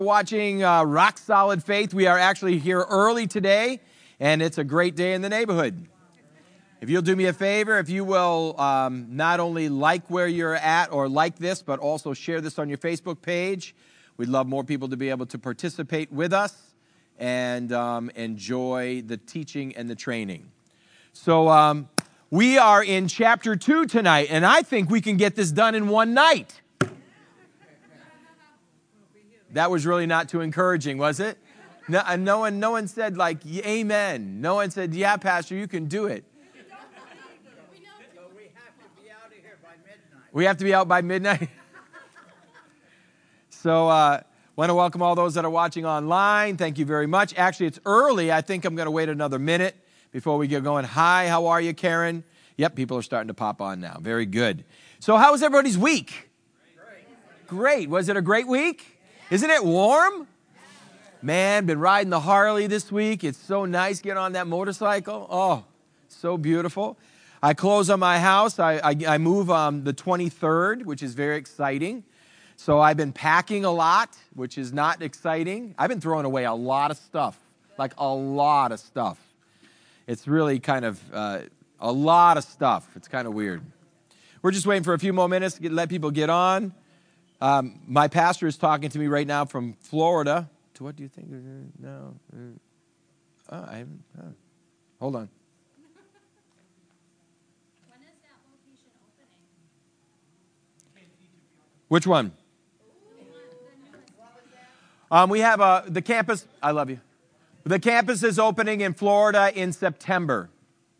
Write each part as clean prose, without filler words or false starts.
Watching Rock Solid Faith. We are actually here early today, and it's a great day in the neighborhood. If you'll do me a favor, if you will not only like where you're at or like this, but also share this on your Facebook page. We'd love more people to be able to participate with us and enjoy the teaching and the training. So we are in chapter 2 tonight, and I think we can get this done in one night. That was really not too encouraging, was it? No one said, like, amen. No one said, yeah, Pastor, you can do it. So we have to be out of here by midnight. We have to be out by midnight? So want to welcome all those that are watching online. Thank you very much. Actually, it's early. I think I'm going to wait another minute before we get going. Hi, how are you, Karen? Yep, people are starting to pop on now. Very good. So how was everybody's week? Great. Was it a great week? Isn't it warm? Man, been riding the Harley this week. It's so nice getting on that motorcycle. Oh, so beautiful. I close on my house. I move on the 23rd, which is very exciting. So I've been packing a lot, which is not exciting. I've been throwing away a lot of stuff, like a lot of stuff. It's really kind of a lot of stuff. It's kind of weird. We're just waiting for a few more minutes to let people get on. My pastor is talking to me right now from Florida. To what do you think? No. I haven't. Hold on. When is that location opening? Which one? We have the campus. I love you. The campus is opening in Florida in September.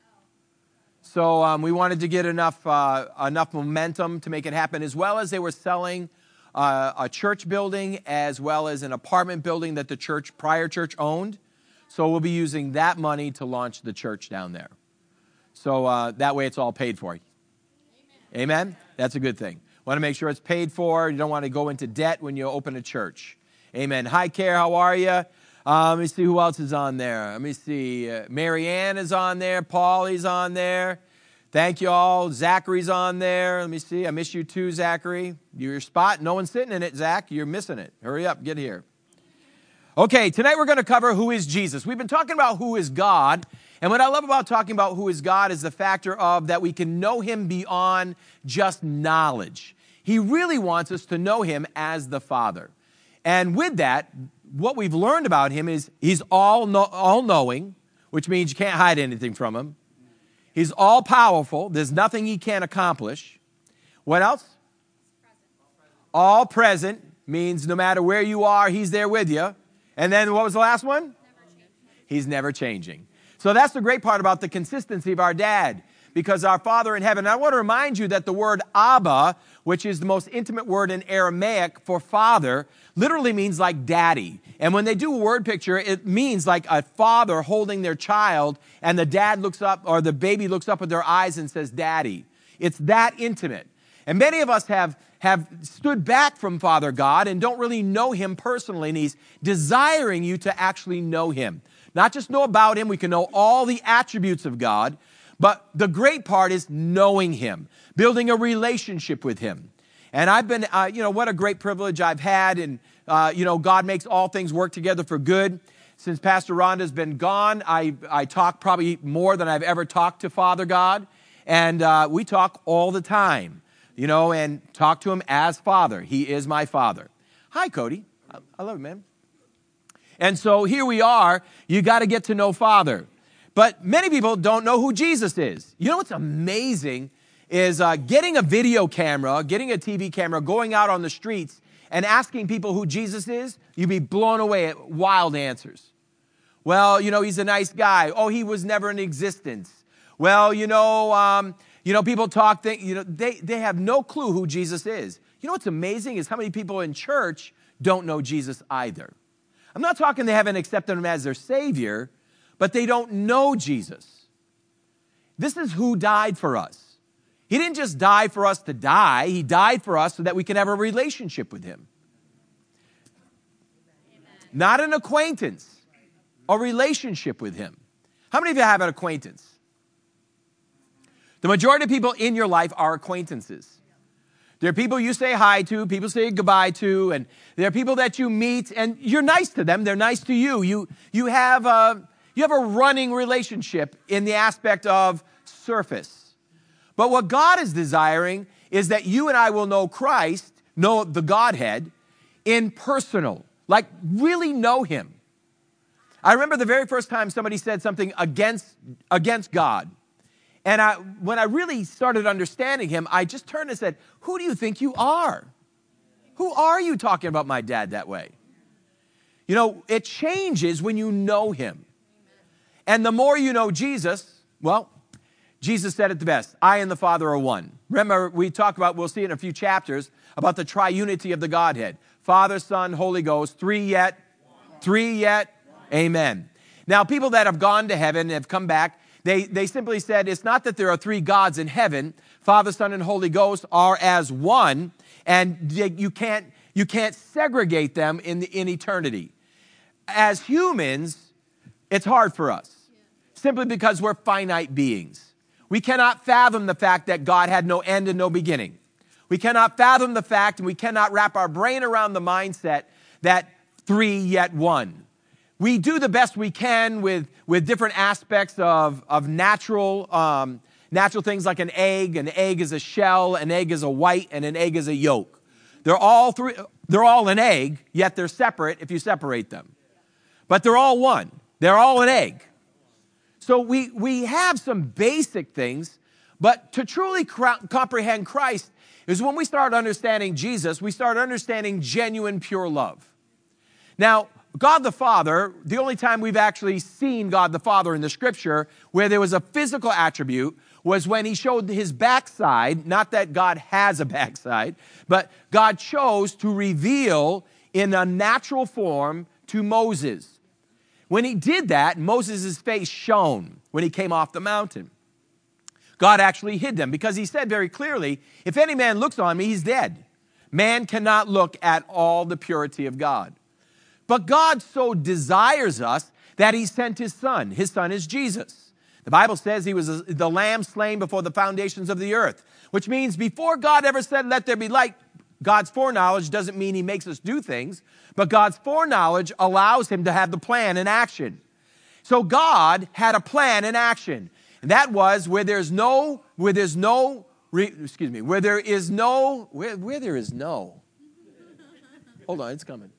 So we wanted to get enough momentum to make it happen, as well as they were selling a church building as well as an apartment building that the prior church owned. So we'll be using that money to launch the church down there. So that way it's all paid for. Amen? That's a good thing. Want to make sure it's paid for. You don't want to go into debt when you open a church. Amen. Hi, Care. How are you? Let me see who else is on there. Let me see. Mary Ann is on there. Paulie's on there. Thank you all. Zachary's on there. Let me see. I miss you too, Zachary. Your spot. No one's sitting in it, Zach. You're missing it. Hurry up. Get here. Okay, tonight we're going to cover who is Jesus. We've been talking about who is God. And what I love about talking about who is God is the factor of that we can know him beyond just knowledge. He really wants us to know him as the Father. And with that, what we've learned about him is he's all-knowing, which means you can't hide anything from him. He's all-powerful. There's nothing he can't accomplish. What else? All-present means no matter where you are, he's there with you. And then what was the last one? He's never changing. So that's the great part about the consistency of our dad, because our Father in heaven. I want to remind you that the word Abba, which is the most intimate word in Aramaic for father, literally means like daddy. And when they do a word picture, it means like a father holding their child, and the dad looks up, or the baby looks up with their eyes and says, daddy. It's that intimate. And many of us have stood back from Father God and don't really know him personally, and he's desiring you to actually know him. Not just know about him, we can know all the attributes of God, but the great part is knowing him, building a relationship with him. And I've been, what a great privilege I've had. And, God makes all things work together for good. Since Pastor Rhonda's been gone, I talk probably more than I've ever talked to Father God. And we talk all the time, and talk to him as Father. He is my Father. Hi, Cody. I love you, man. And so here we are. You got to get to know Father. But many people don't know who Jesus is. You know what's amazing is getting a video camera, getting a TV camera, going out on the streets and asking people who Jesus is. You'd be blown away at wild answers. Well, he's a nice guy. Oh, he was never in existence. Well, people talk, they have no clue who Jesus is. You know what's amazing is how many people in church don't know Jesus either. I'm not talking they haven't accepted him as their Savior, but they don't know Jesus. This is who died for us. He didn't just die for us to die. He died for us so that we can have a relationship with him. Amen. Not an acquaintance, a relationship with him. How many of you have an acquaintance? The majority of people in your life are acquaintances. There are people you say hi to, people say goodbye to, and there are people that you meet, and you're nice to them. They're nice to you. You have a running relationship in the aspect of surface. But what God is desiring is that you and I will know Christ, know the Godhead, in personal, like really know him. I remember the very first time somebody said something against God. And when I really started understanding him, I just turned and said, who do you think you are? Who are you talking about my dad that way? You know, it changes when you know him. And the more you know Jesus, well, Jesus said it the best. I and the Father are one. Remember, we talked about, we'll see in a few chapters, about the triunity of the Godhead. Father, Son, Holy Ghost, three yet. Amen. Now, people that have gone to heaven and have come back, they simply said it's not that there are three gods in heaven. Father, Son, and Holy Ghost are as one, and you can't segregate them in eternity. As humans, it's hard for us, simply because we're finite beings. We cannot fathom the fact that God had no end and no beginning. We cannot fathom the fact, and we cannot wrap our brain around the mindset that three yet one. We do the best we can with different aspects of natural things like an egg. An egg is a shell, an egg is a white, and an egg is a yolk. They're all an egg, yet they're separate if you separate them. But they're all one. They're all an egg. So we have some basic things, but to truly comprehend Christ is when we start understanding Jesus, we start understanding genuine, pure love. Now, God the Father, the only time we've actually seen God the Father in the Scripture where there was a physical attribute was when he showed his backside. Not that God has a backside, but God chose to reveal in a natural form to Moses. When he did that, Moses' face shone when he came off the mountain. God actually hid them because he said very clearly, if any man looks on me, he's dead. Man cannot look at all the purity of God. But God so desires us that he sent his son. His son is Jesus. The Bible says he was the lamb slain before the foundations of the earth, which means before God ever said, let there be light, God's foreknowledge doesn't mean he makes us do things, but God's foreknowledge allows him to have the plan in action. So God had a plan in action. And that was where there is no, hold on, it's coming.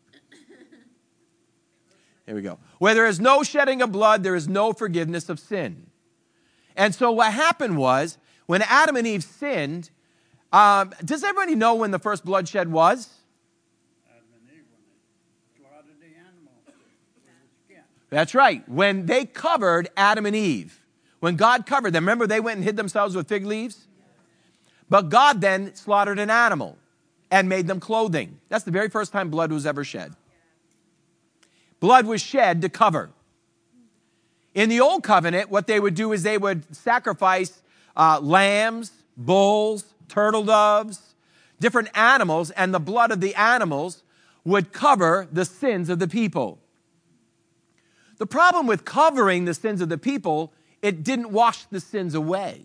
Here we go. Where there is no shedding of blood, there is no forgiveness of sin. And so what happened was, when Adam and Eve sinned, does everybody know when the first bloodshed was? Adam and Eve, when they slaughtered the animal with the skin. That's right. When they covered Adam and Eve. When God covered them. Remember, they went and hid themselves with fig leaves? But God then slaughtered an animal and made them clothing. That's the very first time blood was ever shed. Blood was shed to cover. In the old covenant, what they would do is they would sacrifice lambs, bulls, turtle doves, different animals, and the blood of the animals would cover the sins of the people. The problem with covering the sins of the people, it didn't wash the sins away.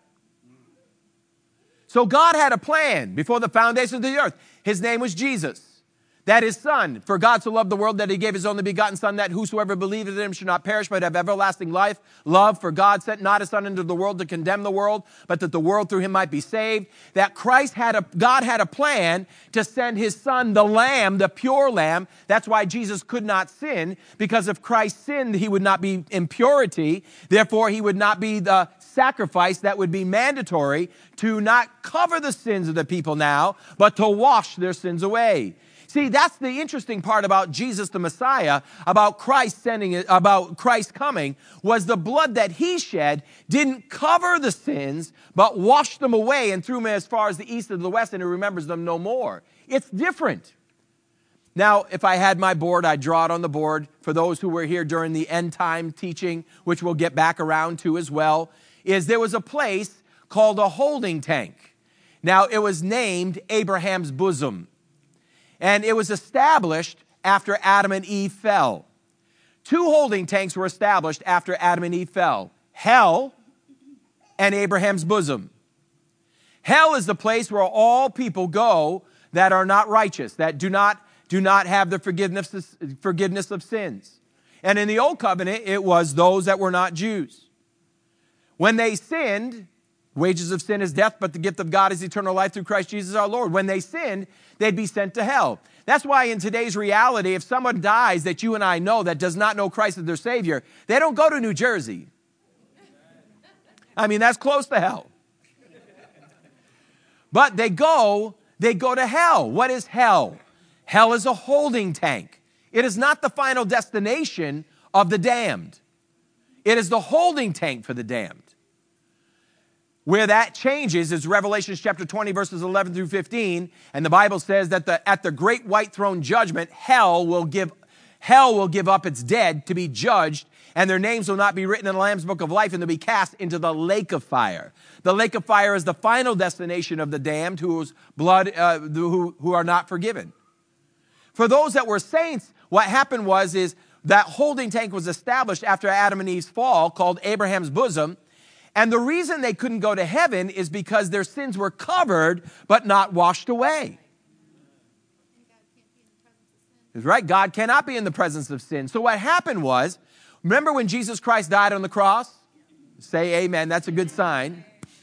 So God had a plan before the foundations of the earth. His name was Jesus. That his son, for God so loved the world that he gave his only begotten son, that whosoever believeth in him should not perish but have everlasting life. Love, for God sent not his son into the world to condemn the world, but that the world through him might be saved. That God had a plan to send his son, the lamb, the pure lamb. That's why Jesus could not sin, because if Christ sinned, he would not be impurity. Therefore, he would not be the sacrifice that would be mandatory to not cover the sins of the people now, but to wash their sins away. See, that's the interesting part about Jesus the Messiah, about Christ coming, was the blood that he shed didn't cover the sins, but washed them away and threw them as far as the east of the west, and he remembers them no more. It's different. Now, if I had my board, I'd draw it on the board for those who were here during the end time teaching, which we'll get back around to as well, is there was a place called a holding tank. Now, it was named Abraham's bosom. And it was established after Adam and Eve fell. Two holding tanks were established after Adam and Eve fell. Hell and Abraham's bosom. Hell is the place where all people go that are not righteous, that do not have the forgiveness of sins. And in the Old Covenant, it was those that were not Jews. When they sinned, wages of sin is death, but the gift of God is eternal life through Christ Jesus our Lord. When they sinned, they'd be sent to hell. That's why in today's reality, if someone dies that you and I know that does not know Christ as their Savior, they don't go to New Jersey. I mean, that's close to hell. But they go to hell. What is hell? Hell is a holding tank. It is not the final destination of the damned. It is the holding tank for the damned. Where that changes is Revelation chapter 20, verses 11 through 15. And the Bible says that at the great white throne judgment, hell will give up its dead to be judged, and their names will not be written in the Lamb's book of life, and they'll be cast into the lake of fire. The lake of fire is the final destination of the damned whose blood, who are not forgiven. For those that were saints, what happened is that holding tank was established after Adam and Eve's fall, called Abraham's bosom. And the reason they couldn't go to heaven is because their sins were covered but not washed away. That's right. God cannot be in the presence of sin. So what happened was, remember when Jesus Christ died on the cross? Say amen. That's a good sign.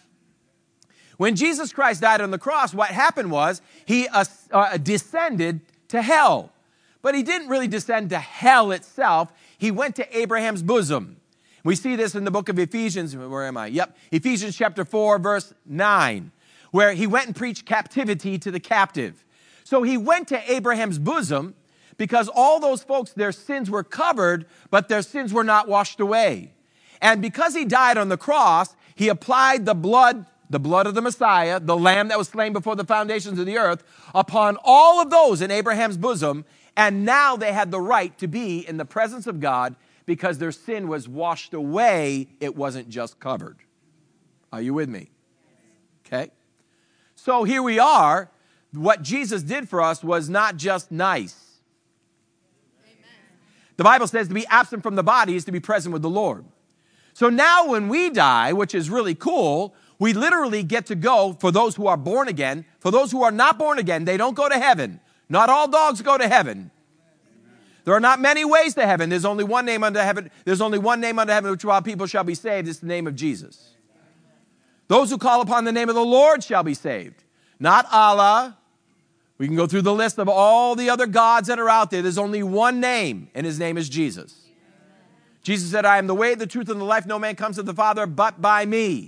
When Jesus Christ died on the cross, what happened was he descended to hell. But he didn't really descend to hell itself. He went to Abraham's bosom. We see this in the book of Ephesians. Where am I? Yep. Ephesians chapter 4, verse 9, where he went and preached captivity to the captive. So he went to Abraham's bosom because all those folks, their sins were covered, but their sins were not washed away. And because he died on the cross, he applied the blood of the Messiah, the lamb that was slain before the foundations of the earth, upon all of those in Abraham's bosom. And now they had the right to be in the presence of God because their sin was washed away. It wasn't just covered. Are you with me? Okay. So here we are. What Jesus did for us was not just nice. Amen. The Bible says to be absent from the body is to be present with the Lord. So now when we die, which is really cool, we literally get to go, for those who are born again. For those who are not born again, they don't go to heaven. Not all dogs go to heaven. There are not many ways to heaven. There's only one name under heaven. There's only one name under heaven which all people shall be saved. It's the name of Jesus. Those who call upon the name of the Lord shall be saved. Not Allah. We can go through the list of all the other gods that are out there. There's only one name, and his name is Jesus. Jesus said, I am the way, the truth, and the life. No man comes to the Father but by me.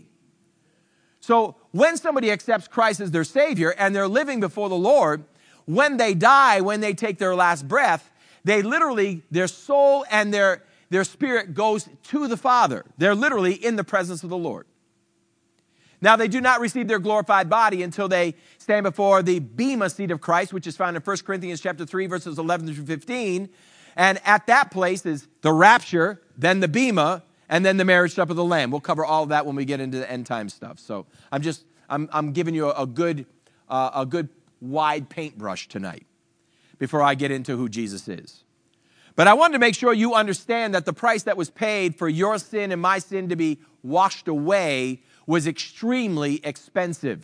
So when somebody accepts Christ as their Savior and they're living before the Lord, when they die, when they take their last breath, they literally, their soul and their spirit goes to the Father. They're literally in the presence of the Lord. Now, they do not receive their glorified body until they stand before the bema seat of Christ, which is found in 1 Corinthians chapter 3, verses 11 through 15. And at that place is the rapture, then the bema, and then the marriage supper of the Lamb. We'll cover all of that when we get into the end time stuff. So I'm giving you a good wide paintbrush tonight before I get into who Jesus is. But I wanted to make sure you understand that the price that was paid for your sin and my sin to be washed away was extremely expensive.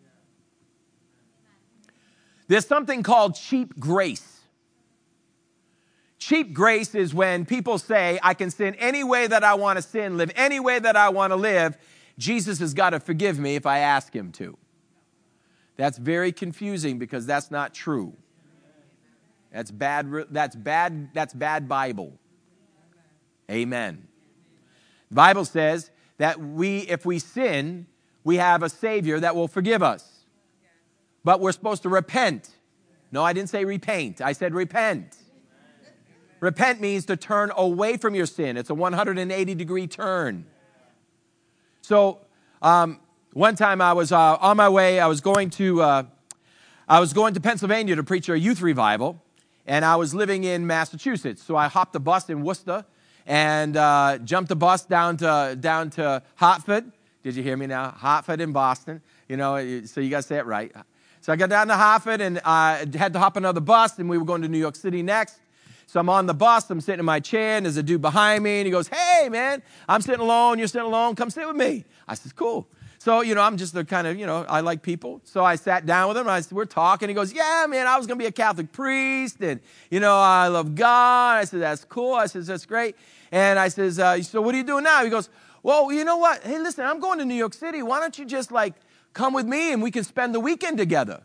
There's something called cheap grace. Cheap grace is when people say, I can sin any way that I want to sin, live any way that I want to live. Jesus has got to forgive me if I ask him to. That's very confusing because that's not true. That's bad Bible. Amen. The Bible says that if we sin, we have a Savior that will forgive us. But we're supposed to repent. No, I didn't say repaint. I said repent. Repent means to turn away from your sin. It's a 180-degree turn. So one time I was on my way. I was going to Pennsylvania to preach a youth revival. And I was living in Massachusetts. So I hopped the bus in Worcester and jumped the bus down to Hartford. Did you hear me now? Hartford in Boston. You know, so you got to say it right. So I got down to Hartford and I had to hop another bus, and we were going to New York City next. So I'm on the bus. I'm sitting in my chair, and there's a dude behind me, and he goes, hey, man, I'm sitting alone. You're sitting alone. Come sit with me. I said, cool. So, I'm just the kind of, I like people. So I sat down with him. We're talking. He goes, yeah, man, I was going to be a Catholic priest. And, I love God. I said, that's cool. I said, that's great. And I says, so what are you doing now? He goes, well, you know what? Hey, listen, I'm going to New York City. Why don't you just come with me and we can spend the weekend together?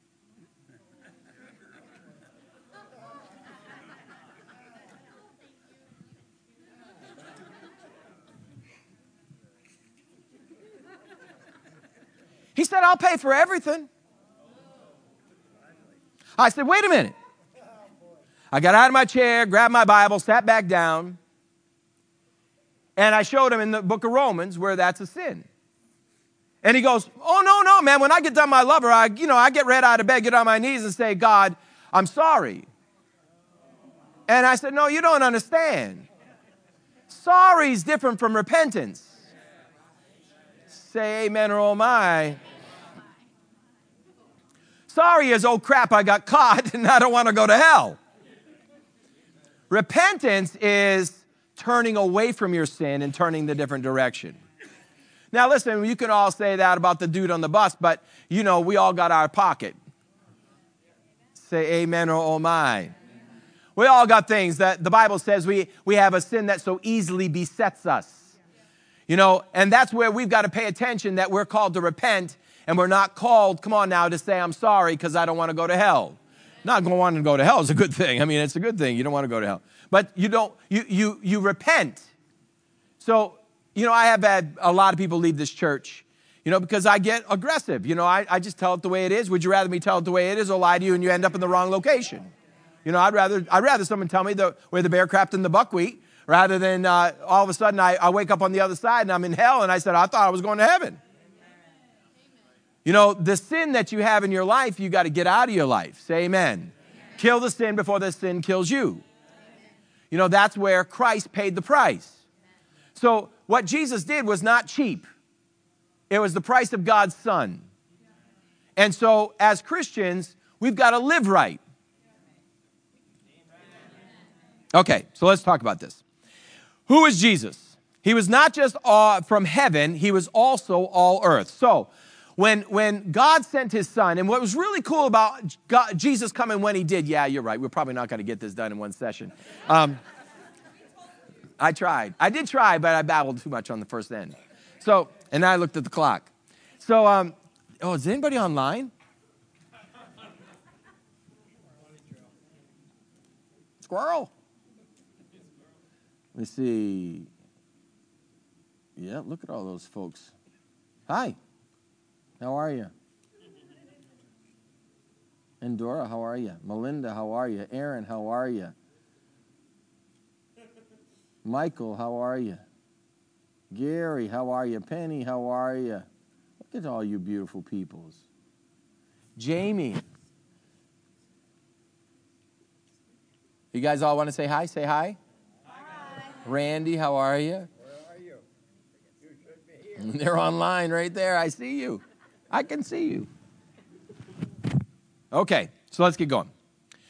He said, I'll pay for everything. I said, wait a minute. I got out of my chair, grabbed my Bible, sat back down, and I showed him in the book of Romans where that's a sin. And he goes, oh, no, man. When I get done my lover, I get right out of bed, get on my knees and say, God, I'm sorry. And I said, no, you don't understand. Sorry is different from repentance. Say amen or oh my. Sorry is, oh crap, I got caught and I don't want to go to hell. Repentance is turning away from your sin and turning the different direction. Now listen, you can all say that about the dude on the bus, but we all got our pocket. Say amen or oh my. We all got things that the Bible says we have a sin that so easily besets us. And that's where we've got to pay attention that we're called to repent and we're not called, come on now, to say I'm sorry because I don't want to go to hell. Not going to go to hell is a good thing. I mean, it's a good thing. You don't want to go to hell. But you repent. So, I have had a lot of people leave this church, because I get aggressive. I just tell it the way it is. Would you rather me tell it the way it is or lie to you and you end up in the wrong location? I'd rather someone tell me where the bear crapped in the buckwheat rather than all of a sudden I wake up on the other side and I'm in hell and I said, I thought I was going to heaven. The sin that you have in your life, you got to get out of your life. Say amen. Kill the sin before the sin kills you. That's where Christ paid the price. So what Jesus did was not cheap. It was the price of God's Son. And so as Christians, we've got to live right. Okay, so let's talk about this. Who is Jesus? He was not just from heaven, he was also all earth. So when God sent his Son, and what was really cool about Jesus coming when he did, yeah, you're right, we're probably not going to get this done in one session. I tried. I did try, but I babbled too much on the first end. So, and I looked at the clock. So, is anybody online? Squirrel. Let me see. Yeah, look at all those folks. Hi. How are you? And Dora, how are you? Melinda, how are you? Aaron, how are you? Michael, how are you? Gary, how are you? Penny, how are you? Look at all you beautiful peoples. Jamie. You guys all want to say hi? Say hi. Hi. Randy, how are you? Where are you? You should be here. They're online right there. I see you. I can see you. Okay, so let's get going.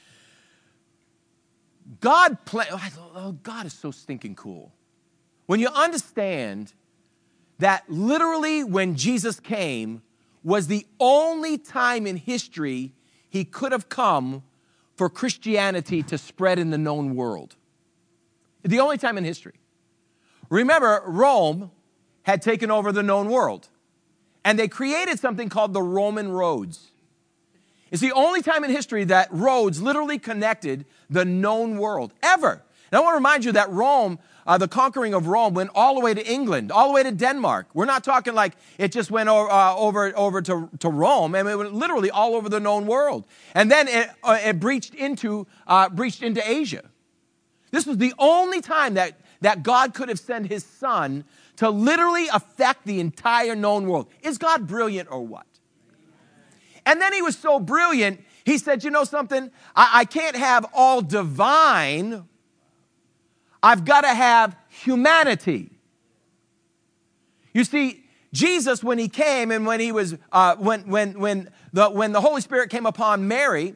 God is so stinking cool. When you understand that literally when Jesus came was the only time in history he could have come for Christianity to spread in the known world. The only time in history. Remember, Rome had taken over the known world, and they created something called the Roman roads. It's the only time in history that roads literally connected the known world, ever. And I want to remind you that Rome, the conquering of Rome, went all the way to England, all the way to Denmark. We're not talking like it just went over to Rome. I mean, it went literally all over the known world. And then it breached into Asia. This was the only time that God could have sent his Son to literally affect the entire known world. Is God brilliant or what? And then he was so brilliant, he said, you know something? I can't have all divine. I've got to have humanity. You see, Jesus, when he came and when he was, when the Holy Spirit came upon Mary,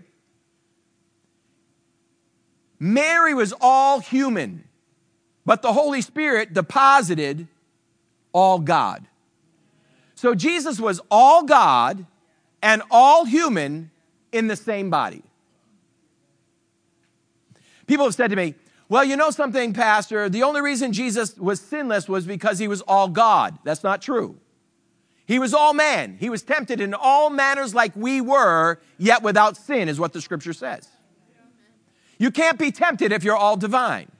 Mary was all human, but the Holy Spirit deposited all God. So Jesus was all God and all human in the same body. People have said to me, well, you know something, Pastor, the only reason Jesus was sinless was because he was all God. That's not true. He was all man. He was tempted in all manners like we were, yet without sin, is what the scripture says. You can't be tempted if you're all divine.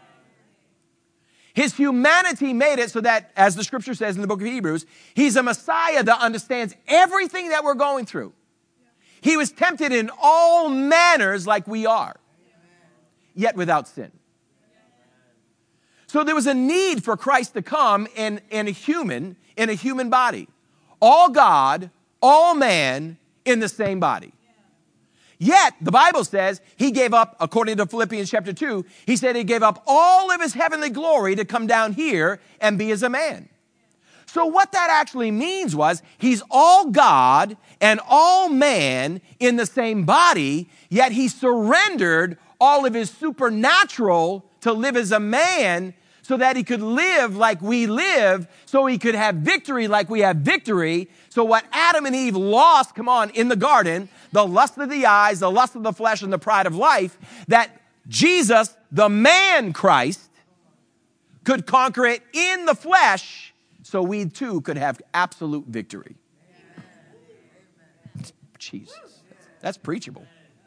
His humanity made it so that, as the scripture says in the book of Hebrews, he's a Messiah that understands everything that we're going through. He was tempted in all manners like we are, yet without sin. So there was a need for Christ to come in a human body. All God, all man in the same body. Yet, the Bible says, he gave up, according to Philippians chapter 2, he said he gave up all of his heavenly glory to come down here and be as a man. So what that actually means was, he's all God and all man in the same body, yet he surrendered all of his supernatural to live as a man so that he could live like we live, so he could have victory like we have victory. So what Adam and Eve lost, in the garden, the lust of the eyes, the lust of the flesh, and the pride of life, that Jesus, the man Christ, could conquer it in the flesh, so we too could have absolute victory. Jesus, that's preachable.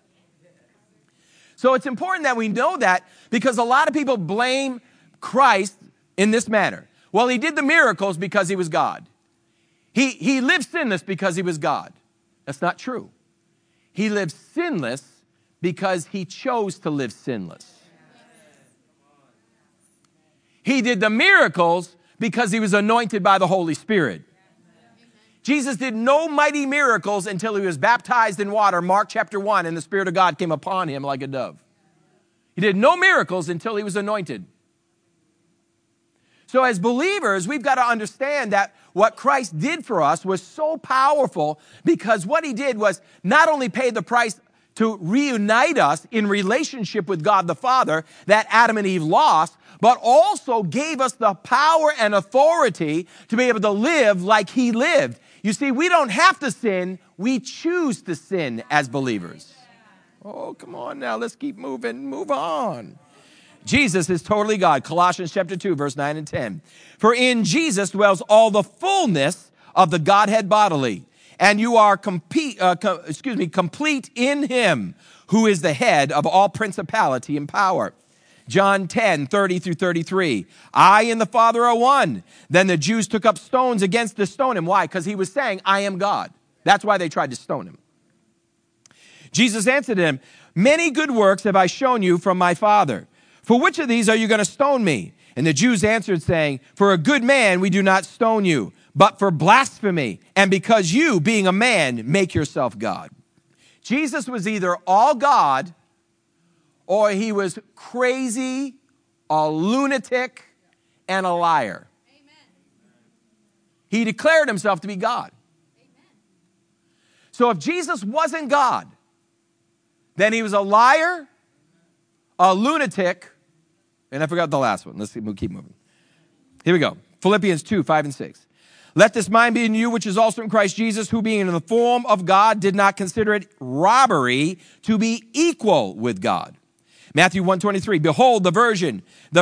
So it's important that we know that, because a lot of people blame Christ in this manner. Well, he did the miracles because he was God. He lived sinless because he was God. That's not true. He lived sinless because he chose to live sinless. He did the miracles because he was anointed by the Holy Spirit. Jesus did no mighty miracles until he was baptized in water, Mark chapter 1, and the Spirit of God came upon him like a dove. He did no miracles until he was anointed. So as believers, we've got to understand that what Christ did for us was so powerful, because what he did was not only pay the price to reunite us in relationship with God the Father that Adam and Eve lost, but also gave us the power and authority to be able to live like he lived. You see, we don't have to sin. We choose to sin as believers. Oh, come on now. Let's keep moving. Move on. Jesus is totally God. Colossians chapter 2, verse 9 and 10. For in Jesus dwells all the fullness of the Godhead bodily, and you are complete in him, who is the head of all principality and power. John 10, 30 through 33. I and the Father are one. Then the Jews took up stones against to stone him. Why? Because he was saying, I am God. That's why they tried to stone him. Jesus answered him, many good works have I shown you from my Father. For which of these are you going to stone me? And the Jews answered, saying, for a good man we do not stone you, but for blasphemy, and because you, being a man, make yourself God. Jesus was either all God, or he was crazy, a lunatic, and a liar. Amen. He declared himself to be God. Amen. So if Jesus wasn't God, then he was a liar, a lunatic, and I forgot the last one. Let's see, we'll keep moving. Here we go. Philippians 2, 5 and 6. Let this mind be in you, which is also in Christ Jesus, who being in the form of God did not consider it robbery to be equal with God. Matthew 1:23. Behold, the virgin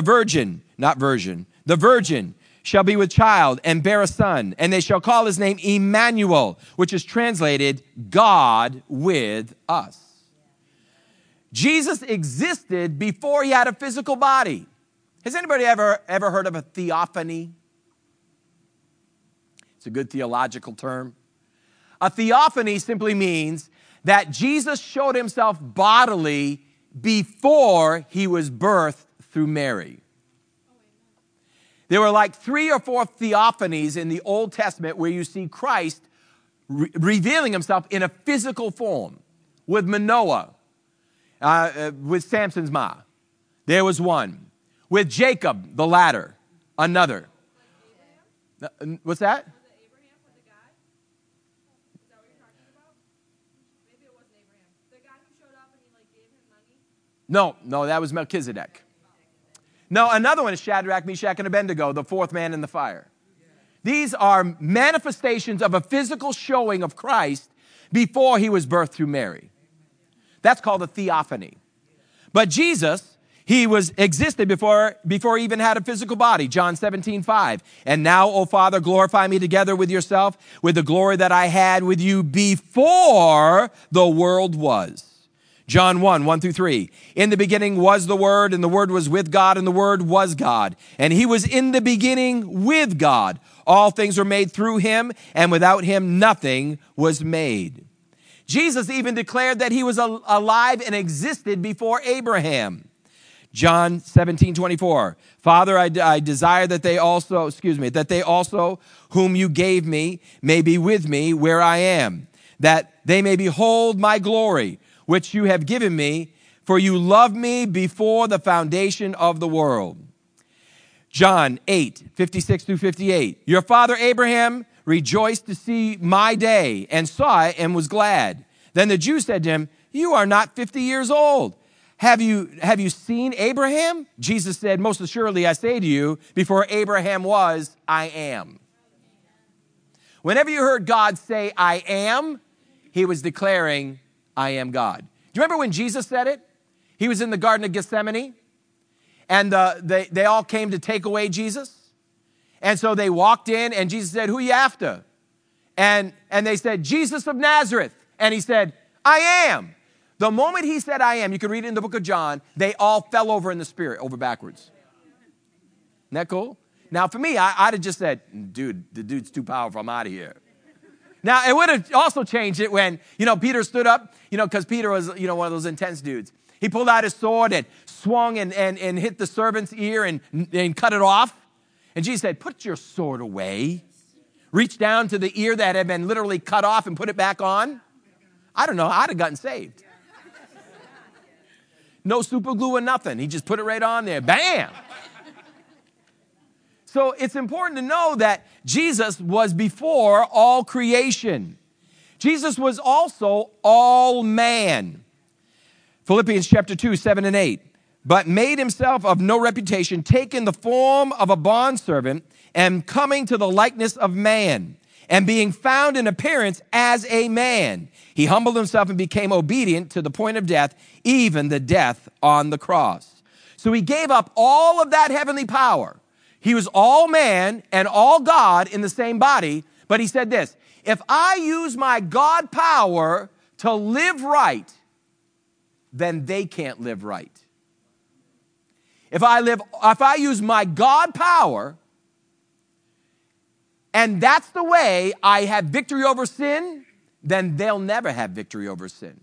shall be with child and bear a son, and they shall call his name Emmanuel, which is translated God with us. Jesus existed before he had a physical body. Has anybody ever heard of a theophany? It's a good theological term. A theophany simply means that Jesus showed himself bodily before he was birthed through Mary. There were like 3 or 4 theophanies in the Old Testament where you see Christ revealing himself in a physical form. With Manoah, with Samson's ma, there was one. With Jacob, the ladder, another. What's that? No, that was Melchizedek. No, another one is Shadrach, Meshach, and Abednego, the 4th man in the fire. These are manifestations of a physical showing of Christ before he was birthed through Mary. That's called a theophany. But Jesus, he existed before he even had a physical body. John 17:5. And now, O Father, glorify me together with yourself, with the glory that I had with you before the world was. John 1:1-3. In the beginning was the Word, and the Word was with God, and the Word was God. And he was in the beginning with God. All things were made through him, and without him nothing was made. Jesus even declared that he was alive and existed before Abraham. John 17:24. Father, I desire that they also whom you gave me may be with me where I am, that they may behold my glory, which you have given me, for you loved me before the foundation of the world. John 8:56-58. Your father Abraham rejoiced to see my day and saw it and was glad. Then the Jews said to him, you are not 50 years old. Have you seen Abraham? Jesus said, most assuredly I say to you, before Abraham was, I am. Whenever you heard God say, I am, he was declaring, I am God. Do you remember when Jesus said it? He was in the Garden of Gethsemane, and they all came to take away Jesus. And so they walked in, and Jesus said, who are you after? And they said, Jesus of Nazareth. And he said, I am. The moment he said, I am, you can read it in the book of John, they all fell over in the spirit, over backwards. Isn't that cool? Now, for me, I'd have just said, dude, the dude's too powerful. I'm out of here. Now, it would have also changed it when, Peter stood up, because Peter was, one of those intense dudes. He pulled out his sword and swung and hit the servant's ear and cut it off. And Jesus said, put your sword away. Reached down to the ear that had been literally cut off and put it back on. I don't know. I'd have gotten saved. No super glue or nothing. He just put it right on there. Bam! So it's important to know that Jesus was before all creation. Jesus was also all man. Philippians chapter 2:7-8. But made himself of no reputation, taking the form of a bondservant, and coming to the likeness of man, and being found in appearance as a man, he humbled himself and became obedient to the point of death, even the death on the cross. So he gave up all of that heavenly power. He was all man and all God in the same body, but he said this, if I use my God power to live right, then they can't live right. If I use my God power, and that's the way I have victory over sin, then they'll never have victory over sin.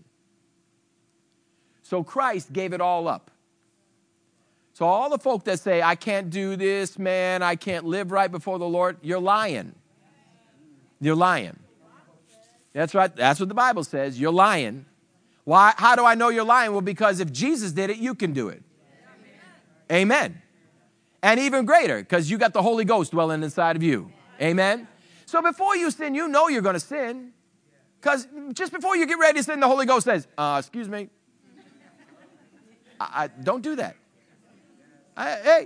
So Christ gave it all up. So all the folk that say, I can't do this, man, I can't live right before the Lord, you're lying. You're lying. That's right. That's what the Bible says. You're lying. Why? How do I know you're lying? Well, because if Jesus did it, you can do it. Amen. And even greater, because you got the Holy Ghost dwelling inside of you. Amen. So before you sin, you know you're going to sin. Because just before you get ready to sin, the Holy Ghost says, excuse me. Don't do that. Hey.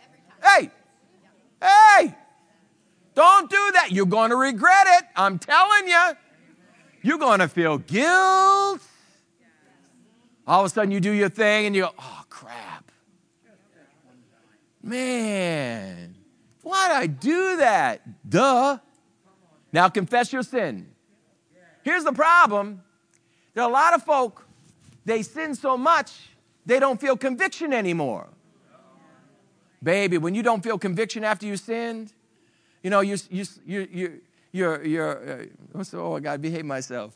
Don't do that. You're going to regret it. I'm telling you. You're going to feel guilt. All of a sudden you do your thing and you go, oh, crap. Man, why'd I do that? Duh. Now confess your sin. Here's the problem. There are a lot of folk, they sin so much, they don't feel conviction anymore. Baby, when you don't feel conviction after you sinned, oh, I got to behave myself.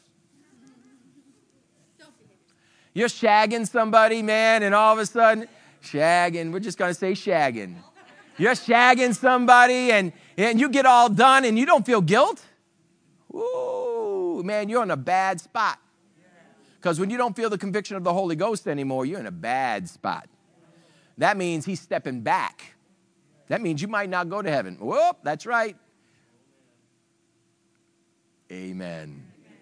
You're shagging somebody, man, and all of a sudden, we're just going to say shagging. You're shagging somebody, and you get all done, and you don't feel guilt. Ooh, man, you're in a bad spot. Because when you don't feel the conviction of the Holy Ghost anymore, you're in a bad spot. That means he's stepping back. That means you might not go to heaven. Whoop, that's right. Amen.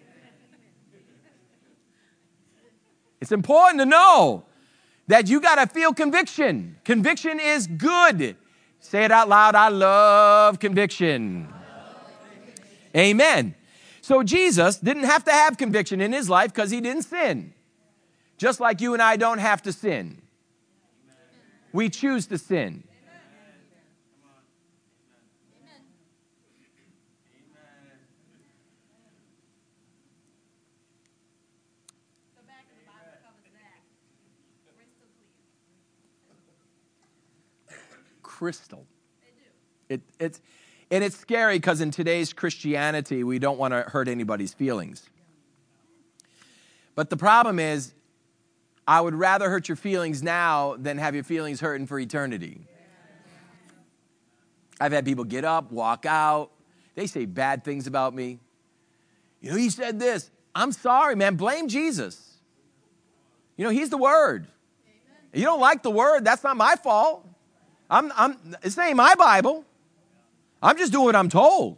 It's important to know that you got to feel conviction. Conviction is good. Say it out loud. I love conviction. Amen. So Jesus didn't have to have conviction in his life because he didn't sin. Just like you and I don't have to sin. We choose to sin. The back of the Bible covers that. Crystal clear. Crystal. It's scary because in today's Christianity, we don't want to hurt anybody's feelings. But the problem is, I would rather hurt your feelings now than have your feelings hurting for eternity. I've had people get up, walk out. They say bad things about me. You know, he said this. I'm sorry, man. Blame Jesus. You know, he's the Word. You don't like the Word, that's not my fault. It's ain't my Bible. I'm just doing what I'm told.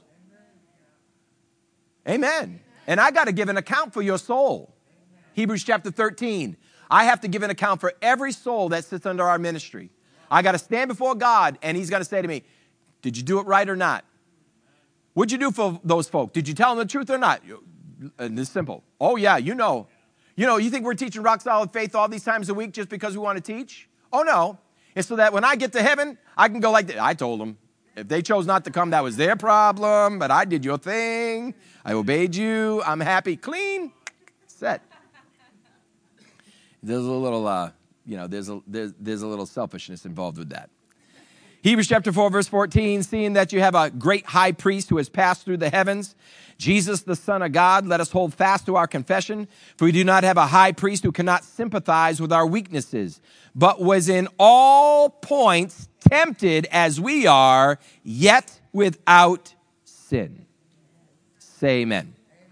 Amen. And I got to give an account for your soul. Hebrews chapter 13. I have to give an account for every soul that sits under our ministry. I got to stand before God, and he's going to say to me, did you do it right or not? What'd you do for those folk? Did you tell them the truth or not? And it's simple. Oh, yeah, you know. You think we're teaching rock solid faith all these times a week just because we want to teach? Oh, no. It's so that when I get to heaven, I can go like this. I told them. If they chose not to come, that was their problem, but I did your thing. I obeyed you. I'm happy. Clean. Set. There's a little, there's a little selfishness involved with that. Hebrews chapter 4, verse 14, seeing that you have a great high priest who has passed through the heavens, Jesus, the Son of God, let us hold fast to our confession, for we do not have a high priest who cannot sympathize with our weaknesses, but was in all points tempted as we are, yet without sin. Say amen.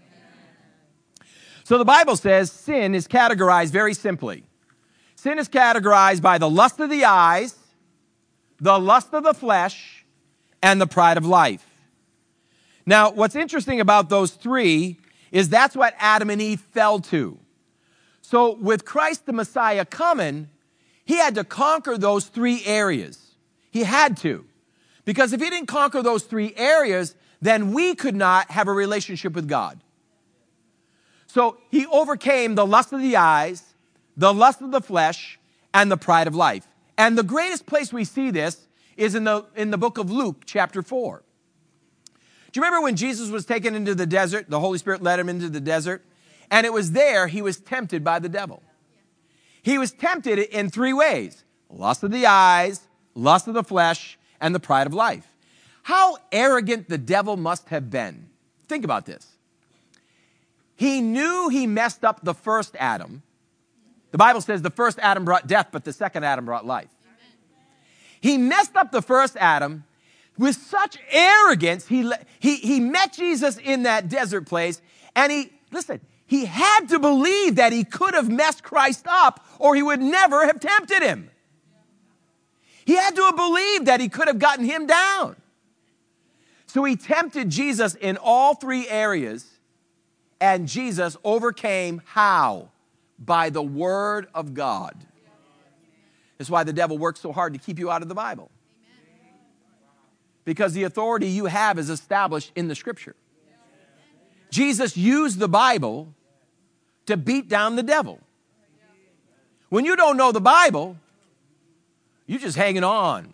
So the Bible says sin is categorized very simply. Sin is categorized by the lust of the eyes, the lust of the flesh, and the pride of life. Now, what's interesting about those three is that's what Adam and Eve fell to. So with Christ the Messiah coming, he had to conquer those three areas. He had to. Because if he didn't conquer those three areas, then we could not have a relationship with God. So he overcame the lust of the eyes, the lust of the flesh, and the pride of life. And the greatest place we see this is in the book of Luke, chapter 4. Do you remember when Jesus was taken into the desert? The Holy Spirit led him into the desert. And it was there he was tempted by the devil. He was tempted in three ways. Lust of the eyes, lust of the flesh, and the pride of life. How arrogant the devil must have been. Think about this. He knew he messed up the first Adam. The Bible says the first Adam brought death, but the second Adam brought life. He messed up the first Adam with such arrogance. He met Jesus in that desert place, and he had to believe that he could have messed Christ up, or he would never have tempted him. He had to have believed that he could have gotten him down. So he tempted Jesus in all three areas, and Jesus overcame how? By the Word of God. That's why the devil works so hard to keep you out of the Bible. Because the authority you have is established in the Scripture. Jesus used the Bible to beat down the devil. When you don't know the Bible, you're just hanging on.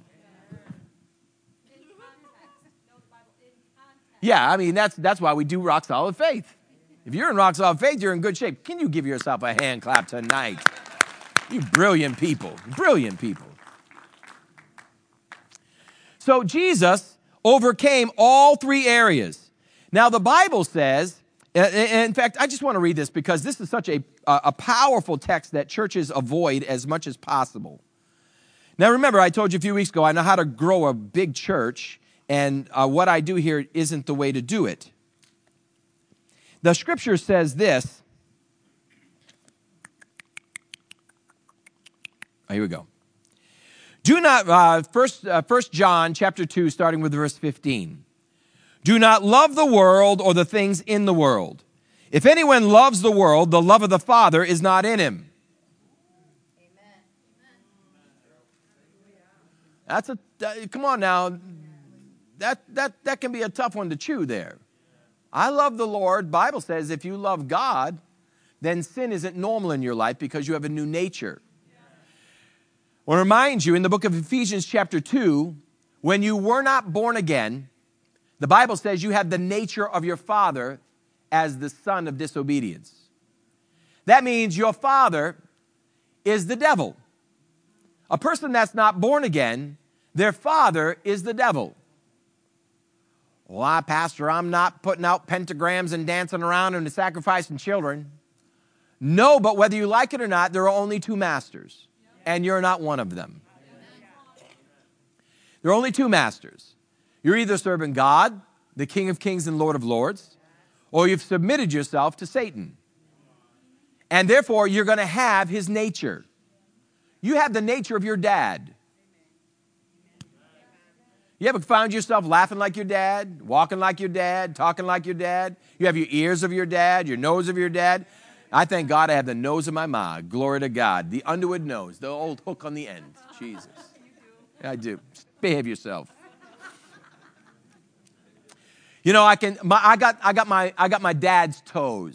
Yeah, I mean, that's why we do rock solid faith. If you're in rock solid faith, you're in good shape. Can you give yourself a hand clap tonight? You brilliant people. Brilliant people. So Jesus overcame all three areas. Now the Bible says, in fact, I just want to read this because this is such a powerful text that churches avoid as much as possible. Now remember, I told you a few weeks ago, I know how to grow a big church, and what I do here isn't the way to do it. The Scripture says this. Here we go. Do not, First John chapter 2, starting with verse 15. Do not love the world or the things in the world. If anyone loves the world, the love of the Father is not in him. Amen. Come on now. That can be a tough one to chew there. I love the Lord. Bible says if you love God, then sin isn't normal in your life because you have a new nature. I want to remind you in the book of Ephesians chapter 2, when you were not born again, the Bible says you have the nature of your father as the son of disobedience. That means your father is the devil. A person that's not born again, their father is the devil. Well, Pastor, I'm not putting out pentagrams and dancing around and sacrificing children. No, but whether you like it or not, there are only two masters, and you're not one of them. There are only two masters. You're either serving God, the King of Kings and Lord of Lords, or you've submitted yourself to Satan. And therefore, you're going to have his nature. You have the nature of your dad. You ever found yourself laughing like your dad, walking like your dad, talking like your dad? You have your ears of your dad, your nose of your dad. I thank God I have the nose of my ma. Glory to God. The Underwood nose, the old hook on the end. Jesus. I do. Behave yourself. You know, I got my dad's toes.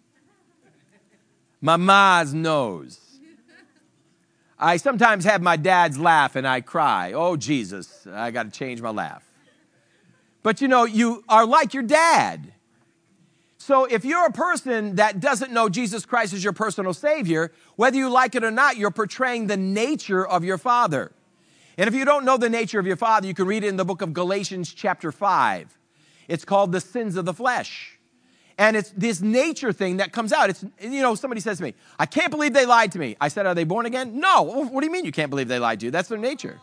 My ma's nose. I sometimes have my dad's laugh and I cry. Oh, Jesus, I got to change my laugh. But you know, you are like your dad. So if you're a person that doesn't know Jesus Christ as your personal Savior, whether you like it or not, you're portraying the nature of your father. And if you don't know the nature of your father, you can read it in the book of Galatians chapter 5. It's called the sins of the flesh. And it's this nature thing that comes out. It's, you know, somebody says to me, I can't believe they lied to me. I said, are they born again? No. What do you mean you can't believe they lied to you? That's their nature.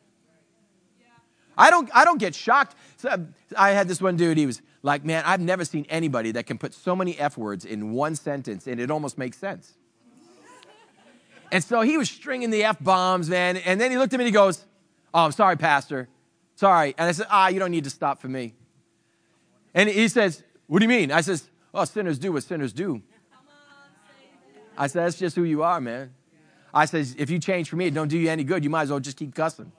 I don't get shocked. So I had this one dude, he was like, man, I've never seen anybody that can put so many F words in one sentence and it almost makes sense. And so he was stringing the F bombs, man. And then he looked at me and he goes, oh, I'm sorry, Pastor. Sorry. And I said, you don't need to stop for me. And he says, what do you mean? I says, oh, sinners do what sinners do. I said, that's just who you are, man. I says, if you change for me, it don't do you any good. You might as well just keep cussing.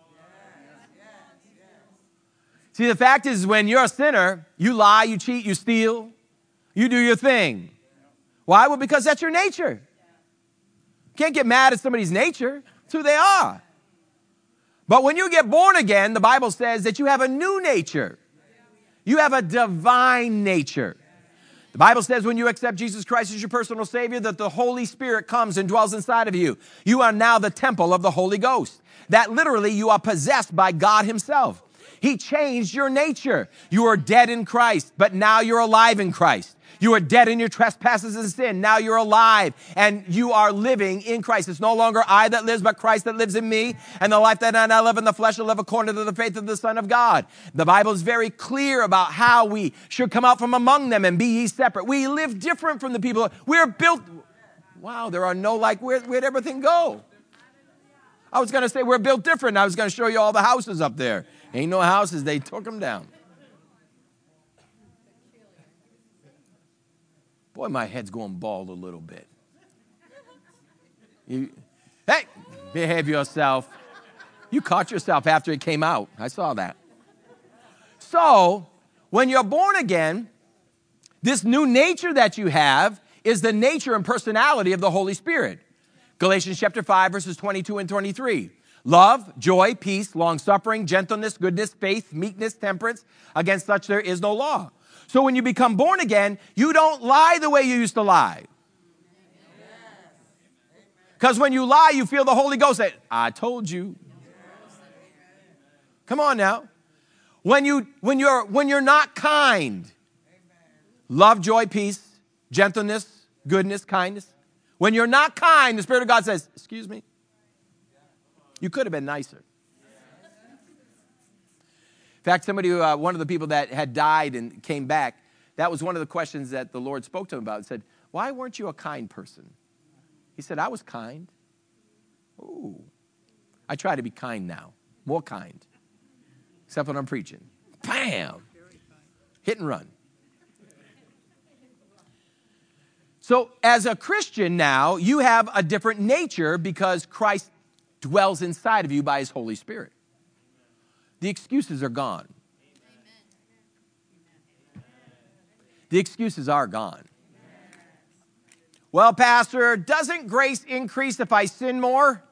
See, the fact is when you're a sinner, you lie, you cheat, you steal, you do your thing. Why? Well, because that's your nature. Can't get mad at somebody's nature. It's who they are. But when you get born again, the Bible says that you have a new nature. You have a divine nature. The Bible says when you accept Jesus Christ as your personal Savior, that the Holy Spirit comes and dwells inside of you. You are now the temple of the Holy Ghost. That literally you are possessed by God himself. He changed your nature. You are dead in Christ, but now you're alive in Christ. You are dead in your trespasses and sin. Now you're alive and you are living in Christ. It's no longer I that lives, but Christ that lives in me. And the life that I now live in the flesh, I live according to the faith of the Son of God. The Bible is very clear about how we should come out from among them and be ye separate. We live different from the people. We're built. Wow, there are no like, where'd everything go? I was going to say we're built different. I was going to show you all the houses up there. Ain't no houses. They took them down. Boy, my head's going bald a little bit. Hey, behave yourself. You caught yourself after it came out. I saw that. So, when you're born again, this new nature that you have is the nature and personality of the Holy Spirit. Galatians chapter 5, verses 22 and 23. Love, joy, peace, long-suffering, gentleness, goodness, faith, meekness, temperance. Against such there is no law. So when you become born again, you don't lie the way you used to lie. Because when you lie, you feel the Holy Ghost say, I told you. Come on now. When you're not kind, love, joy, peace, gentleness, goodness, kindness. When you're not kind, the Spirit of God says, excuse me. You could have been nicer. In fact, one of the people that had died and came back, that was one of the questions that the Lord spoke to him about. He said, why weren't you a kind person? He said, I was kind. Ooh. I try to be kind now, more kind. Except when I'm preaching. Bam! Hit and run. So as a Christian now, you have a different nature because Christ dwells inside of you by his Holy Spirit. The excuses are gone. the excuses are gone. Well, Pastor, doesn't grace increase if I sin more?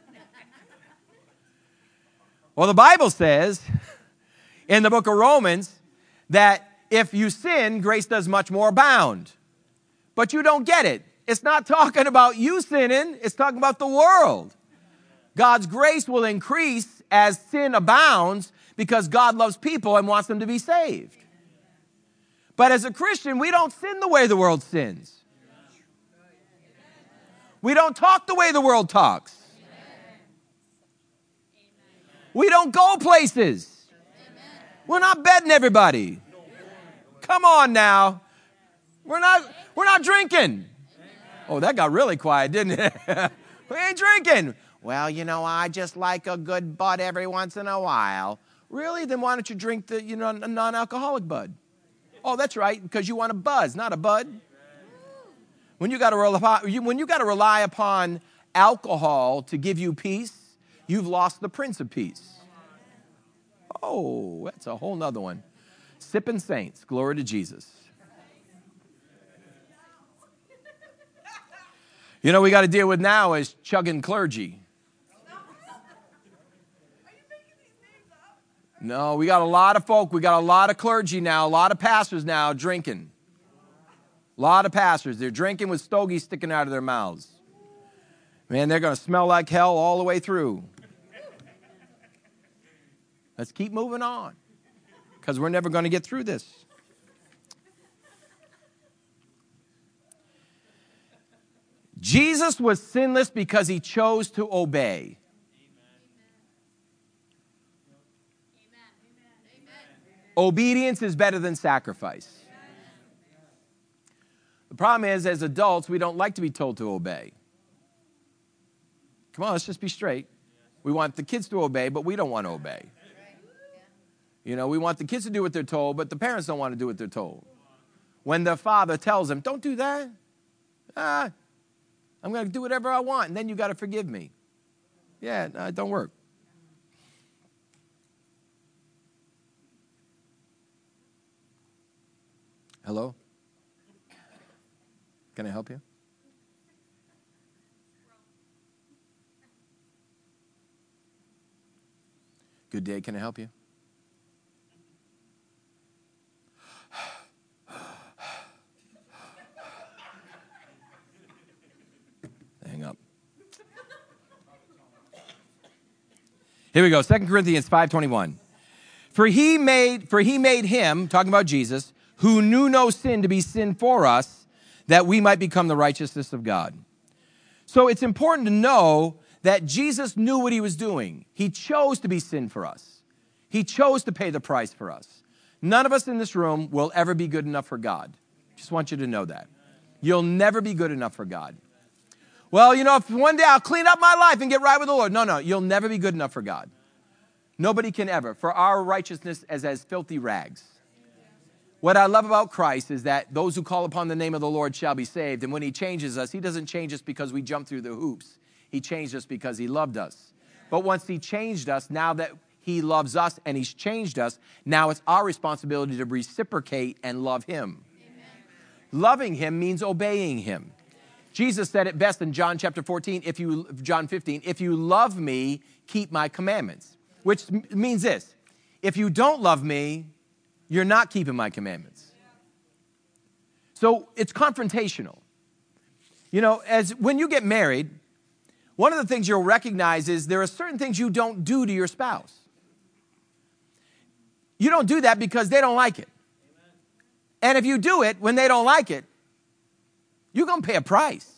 Well, the Bible says in the book of Romans that if you sin, grace does much more abound. But you don't get it. It's not talking about you sinning. It's talking about the world. God's grace will increase as sin abounds because God loves people and wants them to be saved. But as a Christian, we don't sin the way the world sins. We don't talk the way the world talks. We don't go places. We're not betting everybody. Come on now. We're not drinking. Oh, that got really quiet, didn't it? We ain't drinking. Well, I just like a good bud every once in a while. Really? Then why don't you drink the, a non-alcoholic bud? Oh, that's right, because you want a buzz, not a bud. When you got to rely upon alcohol to give you peace, you've lost the Prince of Peace. Oh, that's a whole nother one. Sipping saints, glory to Jesus. We got to deal with now is chugging clergy. No, we got a lot of folk. We got a lot of clergy now, a lot of pastors now drinking. A lot of pastors. They're drinking with stogies sticking out of their mouths. Man, they're going to smell like hell all the way through. Let's keep moving on because we're never going to get through this. Jesus was sinless because he chose to obey. Obedience is better than sacrifice. The problem is, as adults, we don't like to be told to obey. Come on, let's just be straight. We want the kids to obey, but we don't want to obey. We want the kids to do what they're told, but the parents don't want to do what they're told. When the father tells them, don't do that. I'm going to do whatever I want, and then you got to forgive me. Yeah, it don't work. Hello? Can I help you? Good day, can I help you? Hang up. Here we go, 2 Corinthians 5:21. For he made him, talking about Jesus, who knew no sin to be sin for us, that we might become the righteousness of God. So it's important to know that Jesus knew what he was doing. He chose to be sin for us. He chose to pay the price for us. None of us in this room will ever be good enough for God. Just want you to know that. You'll never be good enough for God. Well, if one day I'll clean up my life and get right with the Lord. No, you'll never be good enough for God. Nobody can ever. For our righteousness is as filthy rags. What I love about Christ is that those who call upon the name of the Lord shall be saved. And when he changes us, he doesn't change us because we jump through the hoops. He changed us because he loved us. But once he changed us, now that he loves us and he's changed us, now it's our responsibility to reciprocate and love him. Amen. Loving him means obeying him. Jesus said it best in John chapter 14, John 15, if you love me, keep my commandments. Which means this, if you don't love me, you're not keeping my commandments. So it's confrontational. As when you get married, one of the things you'll recognize is there are certain things you don't do to your spouse. You don't do that because they don't like it. And if you do it when they don't like it, you're going to pay a price.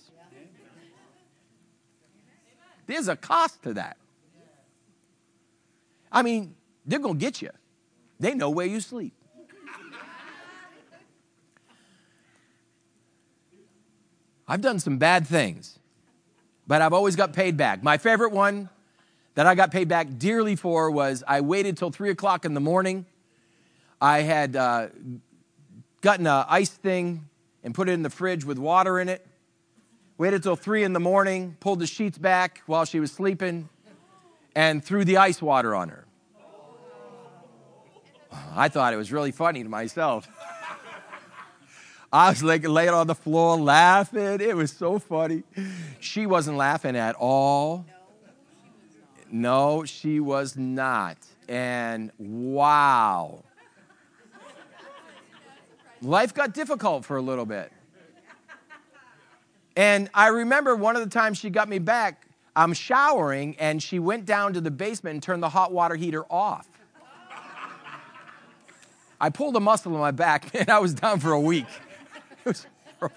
There's a cost to that. I mean, they're going to get you. They know where you sleep. I've done some bad things, but I've always got paid back. My favorite one that I got paid back dearly for was I waited till 3 o'clock in the morning. I had gotten an ice thing and put it in the fridge with water in it. Waited till 3 in the morning, pulled the sheets back while she was sleeping, and threw the ice water on her. I thought it was really funny to myself. I was like laying on the floor laughing. It was so funny. She wasn't laughing at all. No, she was not. And wow. Life got difficult for a little bit. And I remember one of the times she got me back, I'm showering, and she went down to the basement and turned the hot water heater off. I pulled a muscle in my back, and I was down for a week. It was horrible.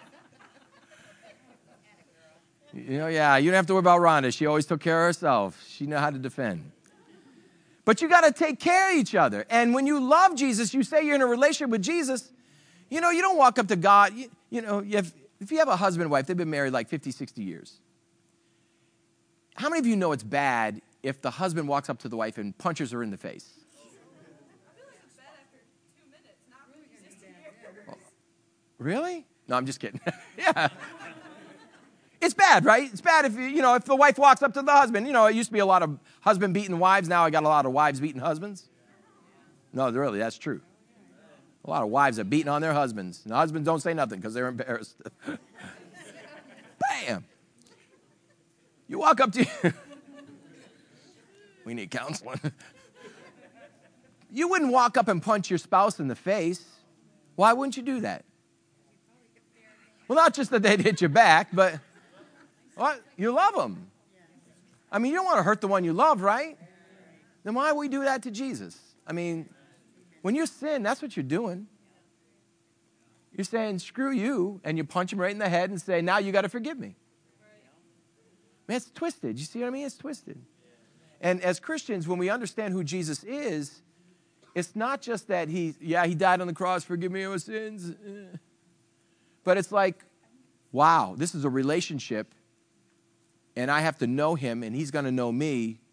Yeah, you don't have to worry about Rhonda. She always took care of herself. She knew how to defend. But you got to take care of each other. And when you love Jesus, you say you're in a relationship with Jesus, you don't walk up to God. If you have a husband and wife, they've been married like 50, 60 years. How many of you know it's bad if the husband walks up to the wife and punches her in the face? Really? No, I'm just kidding. Yeah. It's bad, right? It's bad if if the wife walks up to the husband. It used to be a lot of husband beating wives. Now I got a lot of wives beating husbands. No, really, that's true. A lot of wives are beating on their husbands. And the husbands don't say nothing because they're embarrassed. Bam. You walk up to we need counseling. You wouldn't walk up and punch your spouse in the face. Why wouldn't you do that? Well, not just that they'd hit you back, but what? You love them. I mean, you don't want to hurt the one you love, right? Then why would we do that to Jesus? I mean, when you sin, that's what you're doing. You're saying, screw you, and you punch him right in the head and say, now you got to forgive me. Man, it's twisted. You see what I mean? It's twisted. And as Christians, when we understand who Jesus is, it's not just that he died on the cross, forgive me of my sins. But it's like, wow, this is a relationship, and I have to know him, and he's going to know me,